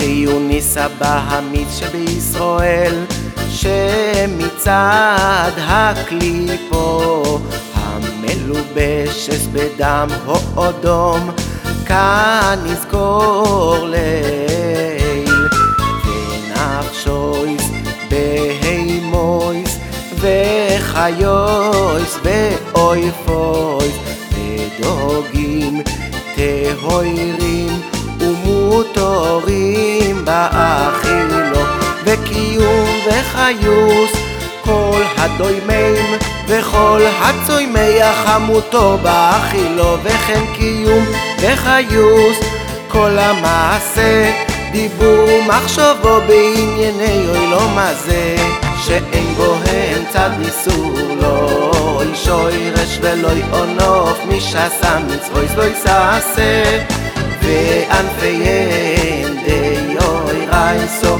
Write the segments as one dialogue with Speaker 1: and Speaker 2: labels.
Speaker 1: ויוניס הבאמיס שבישראל, שמצד הקליפו המלובשת בדם האדום, כאן נזכור ליל ונפשויס בהימויס וחיויס ואויפויס ודוגים תהוירים ומותורים באכילו וקיום וחיוס כל הדוימים וכל הצוימי החמותו באכילו וכן קיום וחיוס כל המעשה דיבור מחשבו בענייני אוילום הזה שאין בו הם צד ניסור לא אישוי רש ולא יעונוף מי שעשה מצוויס לא יסעשה וענפיין דיוי רייסו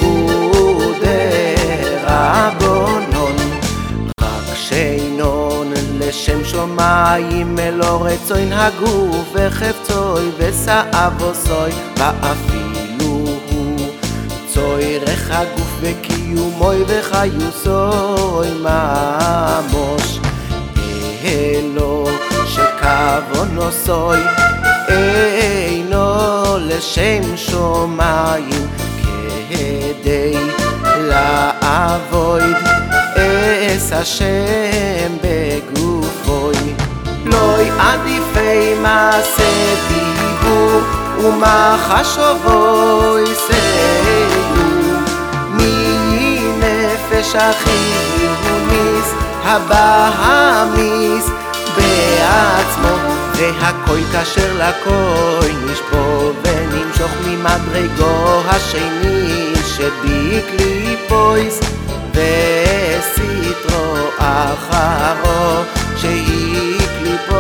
Speaker 1: ודרבונון רק שינון לשם שמיים אלו רצוין הגוף וחפצוי וסעבוסוי ואפילו הוא צורך הגוף וקיומוי וחיוסוי ממוש אלו שכוונו סוי אינו לשם שמיים כדי לעבוד אס השם בגופוי לא עדיפי מעשה דיבור ומחשבו יסייעו מנפש החיוניס הבאמיס בעצמו והכל כאשר לכל נשפו ונמשוך ממדרגו השני שבקליפויס וסתרו אחרו שהיא קליפו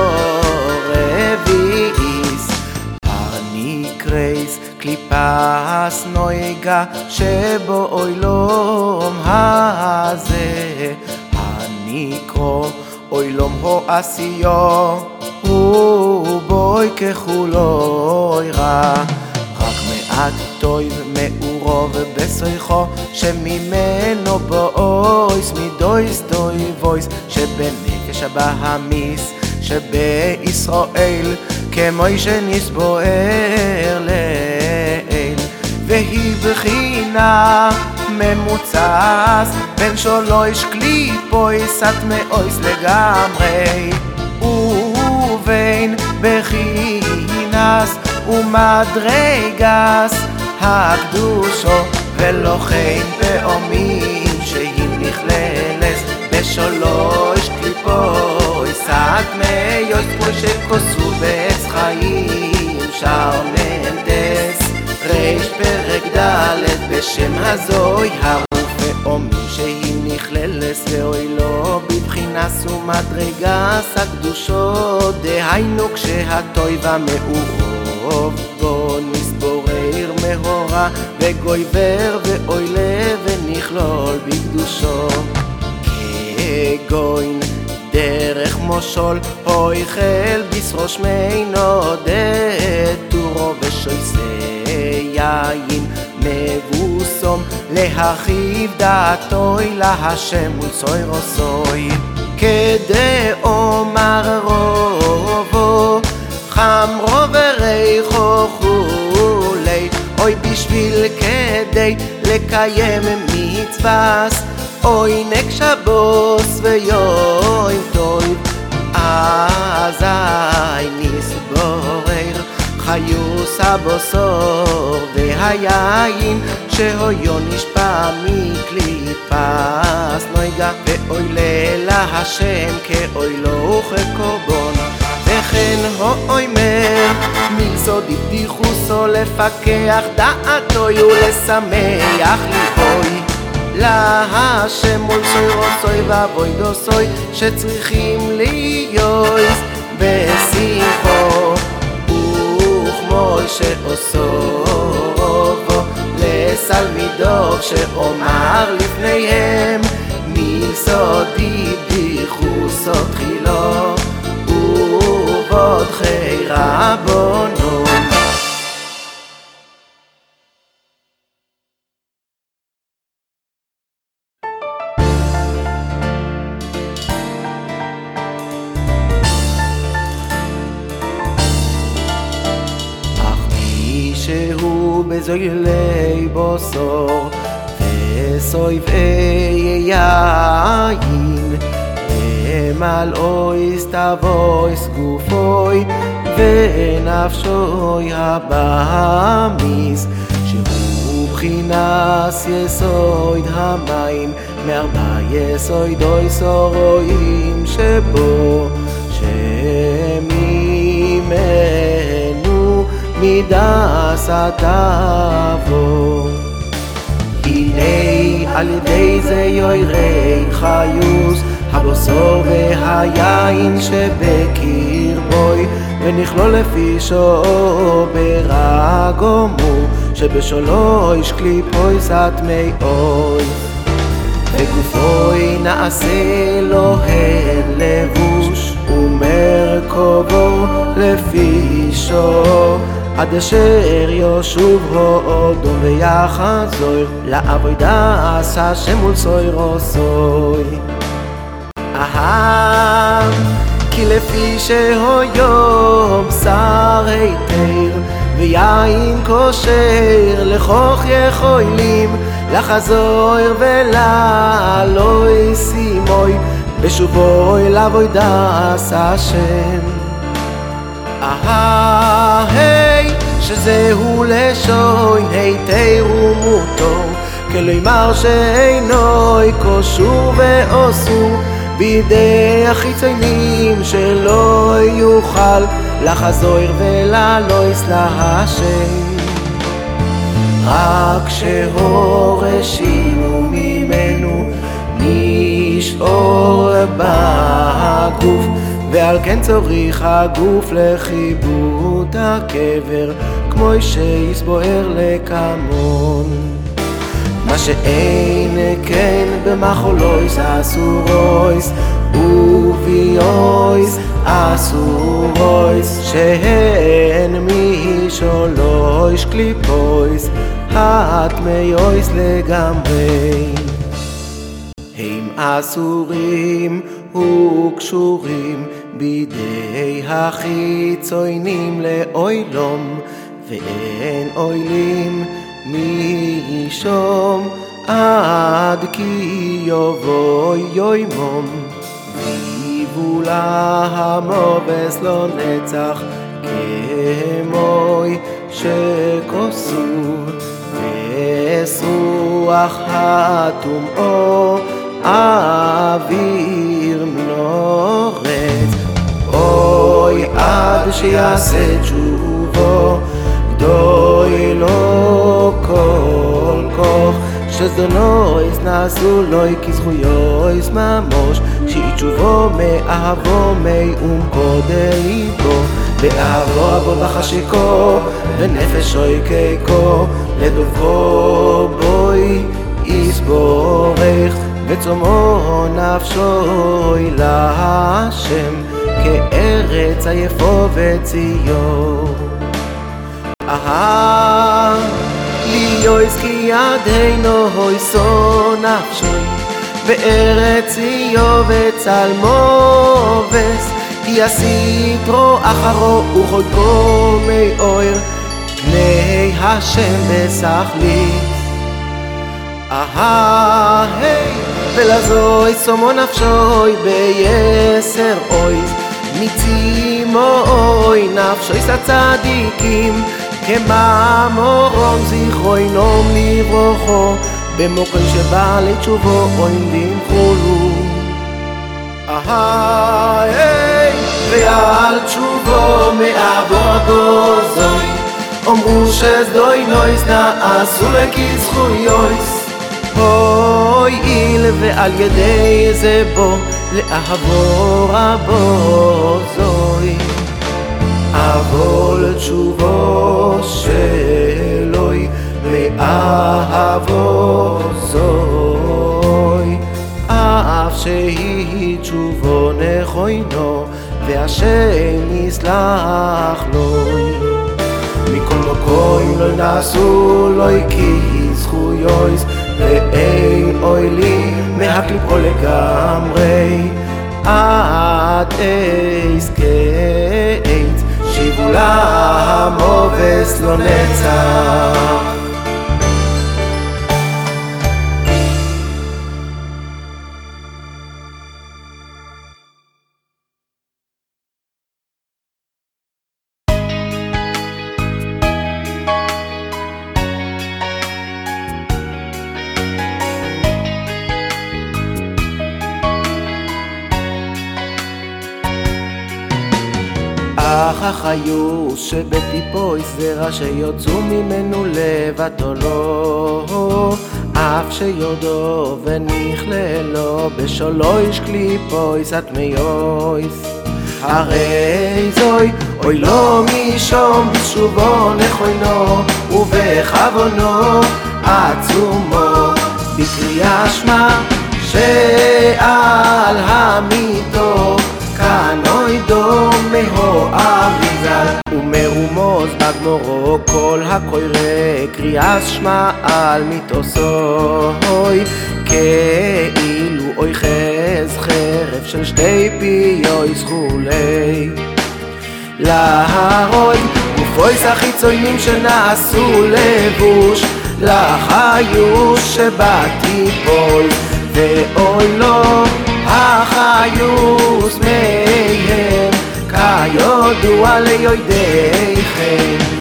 Speaker 1: רביעיס הנקרייס קליפס נויגה שבו אוילום הזה הנקרו אוילום הו עשיו ובוי ככולו רע רק מעט טויב מעורוב בסויכו שממנו בויס מדויס דויבויס שבנפש הבאמיס שבישראל כמוי שנסבוער לאל והיא בחינה ממוצס בין שלוש קליפויס עד מאויס לגמרי ובין בחינס ומדרגס הקדושו ולוחם פעמים שהיא נכללת בשלוש קליפויס עד מאויס כמו שכוסו בעץ חיים שרמנדס ריש פרק ד' בשם הזוי פעמים שהיא נכללת ואוי לא בבחינס ומדרגס הקדושו דהיינו כשהטוי והמאורוב בו נסבורר מהורה וגויבר ואוי לב ונכלול בקדושו כגוין דרך מושול הויכל בשרוש מינו דתורו ושויסי יין מבוסום להחיב דעתוי להשם ולצוי רוסוי כדי אומר רובו חמרו וריחו חולי אוי בשביל כדי לקיים מצווס אוי נקשבוס ויום טוב אזי נסבורר חיוס הבוסור והיין שהויו נשפע מקליפס נויגה ואוי לילה השם כאוי לא וכקורבון וכן אוי מר מלסודי דיחוסו לפקח דעתו ולשמח ליבוי להשם מול סוי רוסוי ואבוי דוסוי שצריכים להיות בשמחו וכמו שעושו בו לסלמידו שאומר לפניהם מלסודי דיחוסו תחילו ובודחי רבונו בזוילי בוסור וסויבי יין למלאויס תבויס גופוי ונפשוי הבאמיס שהוא בחינס יסויד המים מארבע יסוידוי סורויים שבו שממנו מידס התבוא הנה על ידי זה יוירי חיוס הבוסור והיין שבקרבוי ונכלול לפי שואו ברגומו שבשולויש קליפוי סתמי אוי וגופוי נעשה לו הלבוש ומרכובו לפי שואו עד אשר יושוב הודום ויחזור לעבודה עשה שמול סוי רוסוי כי לפי שהיום בשר היתר ויין כושר לכוך יכולים לחזור ולעלוי סימוי בשובוי לעבודת השם שזהו לשון היתר ומותו כלומר שאינוי כושור ועושו בידי החיצונים שלא יוכל לחזור ולעלויס להשם רק שהורשינו ממנו נשאור בגוף ועל כן צריך הגוף לכיבוד הקבר כמו שיסבוער לקמון מה שאין כן במחולויס אסורויס וביויס אסורויס שהן משולויש קליפויס התמיויס לגמרי הם אסורים וקשורים בידי החיצונים לאוילום ואין אוילים משום עד כי יבוא יומם ויבולה המובס לא נצח כמוי שכוסו וסרוח הטומאו אוויר מנורץ אוי עד שיעשה תשובו גדוי לו כל כוח שזדונויס נעשו לוי כזכויויס ממוש שיתשובו מאהבו מעומקו דליבו באהבו אבו בחשיקו ונפשוי כיכו לדובו בוי יסבורך וצומו נפשוי להשם כארץ עייפו וציון ליויס כי ידינו הויסו נפשוי בארץ ציו וצלמו ווס יסיטרו אחרו וחודקו מי אויר פני השם בסחליס ולזוי סומו נפשוי ביסר אויס מצימו אוי נפשוי סצדיקים כממורום זכרוי נום לברוכו במוקם שבא לתשובו אוילים חולו ועל תשובו מאבו זוי אמרו שזדוי נויס נעשו לכזכויויס הועיל ועל ידי זה בו לאהבו רבו זוי אבל תשובו שלוי מאהבו זוי אף שהיא תשובו נכוינו והשם יסלח לוי מכל מקום לא נעשו לוי כזכויויס ואין אוילים מהקליפו לגמרי עד אזכה שיבולה המובס לא נצח. אך החיוס שבטיפו זרע שיוצאו ממנו לבטו לו, אף שיודו ונכללו בשולויש קליפויס התמיויס. הרי זוי אוי לא משום בשובו נכוינו ובכוונו עצומו בקריאה שמע שעל המיתו כנוי דומו אריזל ומרומוז בגמורו כל הקורא קריאה שמע על מיתוסוי כאילו אוי חז חרב של שתי פיוי זכולי להרוי ופויס החיצונים שנעשו לבוש לחיוש שבטיפול ואוי לו החיוס מהם כידוע ליודעכם